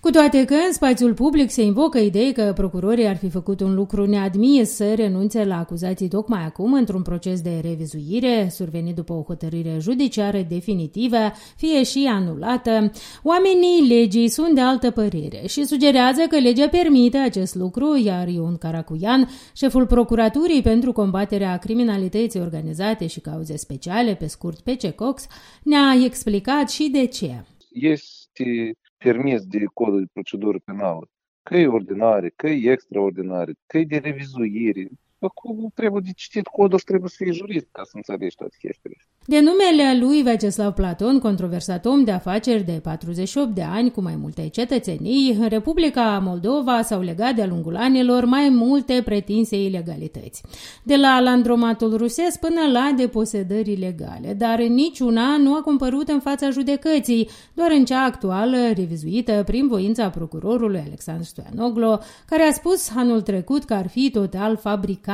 Cu toate că în spațiul public se invocă idei că procurorii ar fi făcut un lucru neadmis să renunțe la acuzații tocmai acum într-un proces de revizuire, survenit după o hotărâre judiciară definitivă, fie și anulată, oamenii legii sunt de altă părere și sugerează că legea permite acest lucru, iar Ion Caracuian, șeful Procuraturii pentru combaterea criminalității organizate și cauze speciale, pe scurt PCCOX, ne-a explicat și de ce. Este permis de codul de procedură penală, că e ordinare, că e extraordinare, că e de revizuire. Acum trebuie de citit codul și trebuie să fii jurist ca să înțelegi toate chestiile. De numele lui Vyacheslav Platon, controversat om de afaceri de 48 de ani cu mai multe cetățenii, în Republica Moldova s-au legat de-a lungul anilor mai multe pretinse ilegalități. De la landromatul rusesc până la deposedări ilegale, dar niciuna nu a compărut în fața judecății, doar în cea actuală, revizuită prin voința procurorului Alexandru Stoianoglo, care a spus anul trecut că ar fi total fabricată.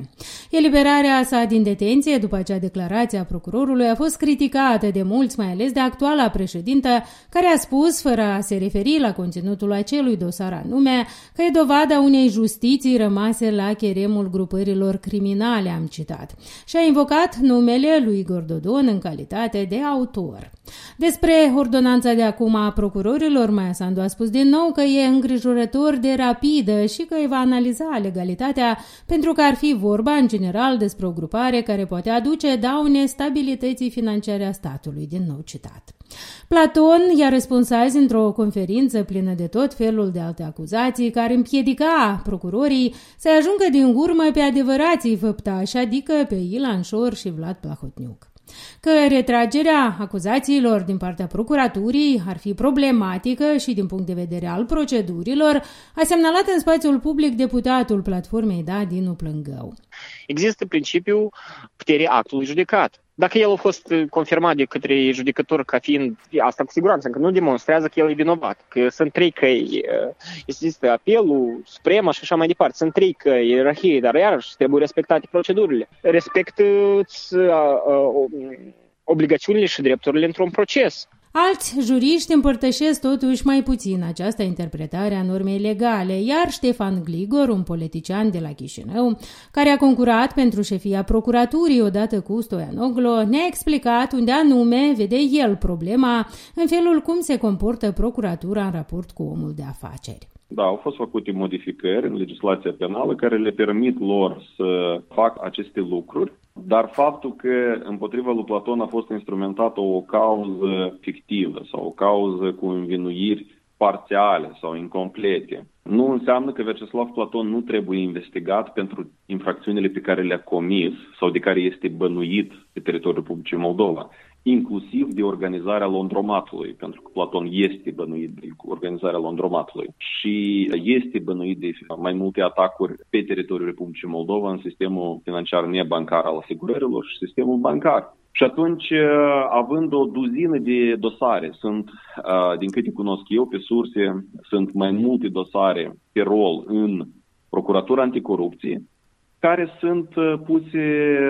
Eliberarea sa din detenție după acea declarație a procurorului a fost criticată de mulți, mai ales de actuala președintă, care a spus, fără a se referi la conținutul acelui dosar anume, că e dovada unei justiții rămase la cheremul grupărilor criminale, am citat, și a invocat numele lui Igor Dodon în calitate de autor. Despre ordonanța de acum a procurorilor, Maia Sandu a spus din nou că e îngrijorător de rapidă și că îi va analiza legalitatea, pentru că ar fi vorba în general despre o grupare care poate aduce daune stabilității financiare a statului, din nou citat. Platon i-a răspuns azi într-o conferință plină de tot felul de alte acuzații care împiedica procurorii să ajungă din urmă pe adevărații făptași, adică pe Ilan Șor și Vlad Plahotniuc. Că retragerea acuzațiilor din partea procuraturii ar fi problematică și din punct de vedere al procedurilor, a semnalat în spațiul public deputatul Platformei Da, Dinu Plângău. Există principiul puterii actului judecat. Dacă el a fost confirmat de către judecător ca fiind, asta cu siguranță, că nu demonstrează că el e vinovat, că sunt trei căi, există apelul, suprema și așa mai departe, sunt trei căi, ierarhie, dar iarăși trebuie respectate procedurile. Respectă obligațiunile și drepturile într-un proces. Alți juriști împărtășesc totuși mai puțin această interpretare a normei legale, iar Ștefan Gligor, un politician de la Chișinău, care a concurat pentru șefia procuraturii odată cu Stoianoglo, ne-a explicat unde anume vede el problema în felul cum se comportă procuratura în raport cu omul de afaceri. Da, au fost făcute modificări în legislația penală care le permit lor să facă aceste lucruri, dar faptul că împotriva lui Platon a fost instrumentată o cauză fictivă sau o cauză cu învinuiri parțiale sau incomplete, nu înseamnă că Vyacheslav Platon nu trebuie investigat pentru infracțiunile pe care le-a comis sau de care este bănuit pe teritoriul Republicii Moldova, inclusiv de organizarea laundromatului, pentru că Platon este bănuit de organizarea laundromatului și este bănuit de mai multe atacuri pe teritoriul Republicii Moldova în sistemul financiar nebancar al asigurărilor și sistemul bancar. Și atunci, având o duzină de dosare, sunt, din câte cunosc eu pe surse, sunt mai multe dosare pe rol în Procuratura Anticorupție, care sunt puse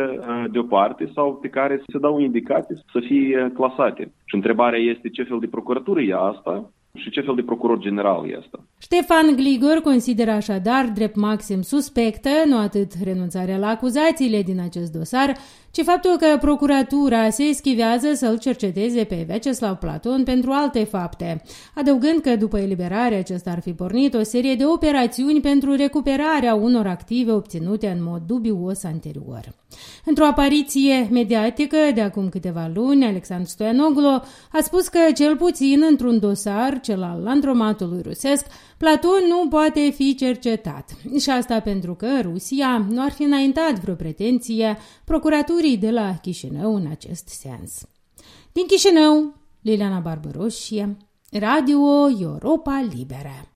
deoparte sau pe care se dau indicații să fie clasate. Și întrebarea este ce fel de procuratură e asta și ce fel de procuror general e asta. Ștefan Gligor consideră așadar drept maxim suspectă nu atât renunțarea la acuzațiile din acest dosar, ci faptul că procuratura se eschivează să-l cerceteze pe Vyacheslav Platon pentru alte fapte, adăugând că după eliberare acesta ar fi pornit o serie de operațiuni pentru recuperarea unor active obținute în mod dubios anterior. Într-o apariție mediatică de acum câteva luni, Alexandru Stoianoglo a spus că cel puțin într-un dosar, cel al landromatului rusesc, Platon nu poate fi cercetat. Și asta pentru că Rusia nu ar fi înaintat vreo pretenție procuraturii de la Chișinău în acest sens. Din Chișinău, Liliana Barbaroșie, Radio Europa Liberă.